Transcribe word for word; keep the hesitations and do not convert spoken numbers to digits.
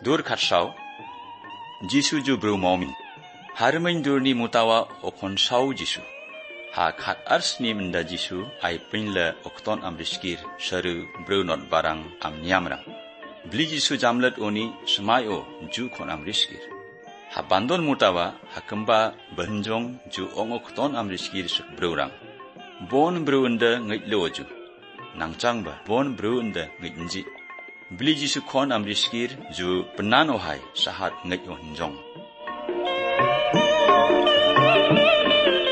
dur khatsau Jisu ju bru momi harmain durni mutawa okon sau Jisu ha khat arsni menda Jisu ai pinla okton amriskir sharu bru not barang amniamra bli Jisu jamlat oni smayo ju kon amriskir ha bandon mutawa hakamba banjong ju ong okton amriskir brurang bon bru unda ngitloju nangchangba bon bru unda ngitnji bli Jisu kon amriskir ju penano hai sahat ngit onjong